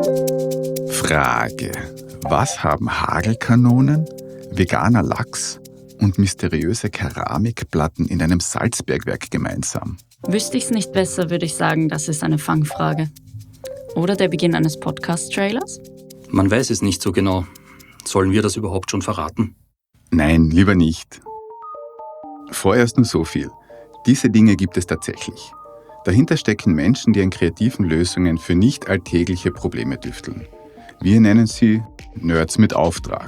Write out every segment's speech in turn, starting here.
Frage: Was haben Hagelkanonen, veganer Lachs und mysteriöse Keramikplatten in einem Salzbergwerk gemeinsam? Wüsste ich's nicht besser, würde ich sagen, das ist eine Fangfrage. Oder der Beginn eines Podcast-Trailers? Man weiß es nicht so genau. Sollen wir das überhaupt schon verraten? Nein, lieber nicht. Vorerst nur so viel. Diese Dinge gibt es tatsächlich. Dahinter stecken Menschen, die an kreativen Lösungen für nicht alltägliche Probleme tüfteln. Wir nennen sie Nerds mit Auftrag.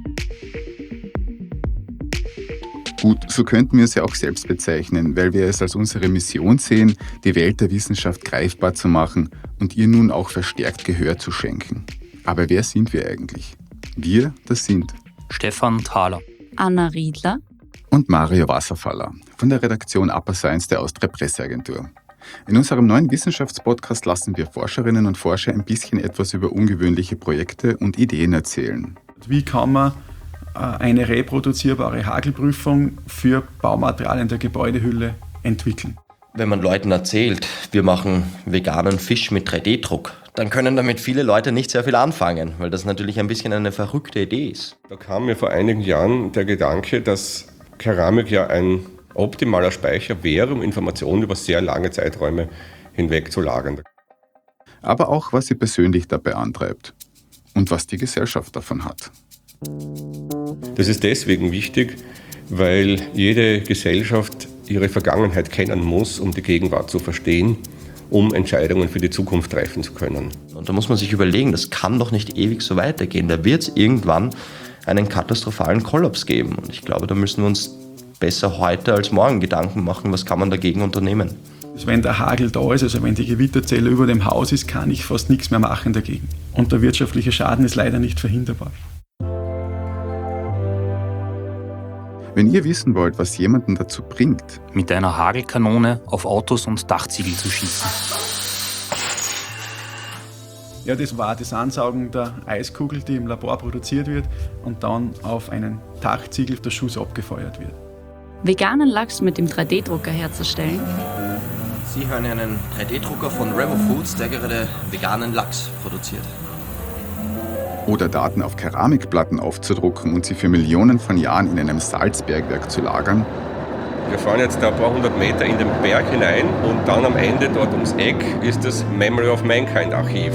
Gut, so könnten wir es ja auch selbst bezeichnen, weil wir es als unsere Mission sehen, die Welt der Wissenschaft greifbar zu machen und ihr nun auch verstärkt Gehör zu schenken. Aber wer sind wir eigentlich? Wir, das sind Stefan Thaler, Anna Riedler und Mario Wasserfaller von der Redaktion Upper Science der Austria Presseagentur. In unserem neuen Wissenschaftspodcast lassen wir Forscherinnen und Forscher ein bisschen etwas über ungewöhnliche Projekte und Ideen erzählen. Wie kann man eine reproduzierbare Hagelprüfung für Baumaterialien der Gebäudehülle entwickeln? Wenn man Leuten erzählt, wir machen veganen Fisch mit 3D-Druck, dann können damit viele Leute nicht sehr viel anfangen, weil das natürlich ein bisschen eine verrückte Idee ist. Da kam mir vor einigen Jahren der Gedanke, dass Keramik ja ein optimaler Speicher wäre, um Informationen über sehr lange Zeiträume hinweg zu lagern. Aber auch, was sie persönlich dabei antreibt und was die Gesellschaft davon hat. Das ist deswegen wichtig, weil jede Gesellschaft ihre Vergangenheit kennen muss, um die Gegenwart zu verstehen, um Entscheidungen für die Zukunft treffen zu können. Und da muss man sich überlegen, das kann doch nicht ewig so weitergehen. Da wird es irgendwann einen katastrophalen Kollaps geben. Und ich glaube, da müssen wir uns besser heute als morgen Gedanken machen, was kann man dagegen unternehmen. Wenn der Hagel da ist, also wenn die Gewitterzelle über dem Haus ist, kann ich fast nichts mehr machen dagegen. Und der wirtschaftliche Schaden ist leider nicht verhinderbar. Wenn ihr wissen wollt, was jemanden dazu bringt, mit einer Hagelkanone auf Autos und Dachziegel zu schießen. Ja, das war das Ansaugen der Eiskugel, die im Labor produziert wird und dann auf einen Dachziegel der Schuss abgefeuert wird. veganen Lachs mit dem 3D-Drucker herzustellen. Sie hören einen 3D-Drucker von Remo Foods, der gerade veganen Lachs produziert. oder Daten auf Keramikplatten aufzudrucken und sie für Millionen von Jahren in einem Salzbergwerk zu lagern. Wir fahren jetzt ein paar hundert Meter in den Berg hinein und dann am Ende dort ums Eck ist das Memory of Mankind Archiv.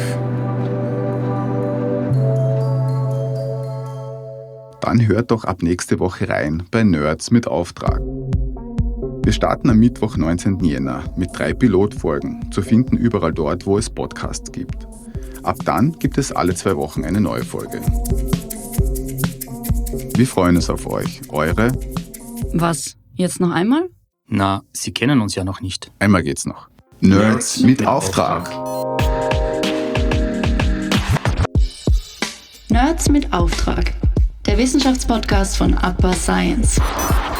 Dann hört doch ab nächste Woche rein bei Nerds mit Auftrag. Wir starten am Mittwoch, 19. Jänner mit 3 Pilotfolgen, zu finden überall dort, wo es Podcasts gibt. Ab dann gibt es alle 2 Wochen eine neue Folge. Wir freuen uns auf euch. Eure? Was? Jetzt noch einmal? Na, Sie kennen uns ja noch nicht. Einmal geht's noch. Nerds mit Auftrag. Nerds mit Auftrag. Der Wissenschaftspodcast von Upper Science.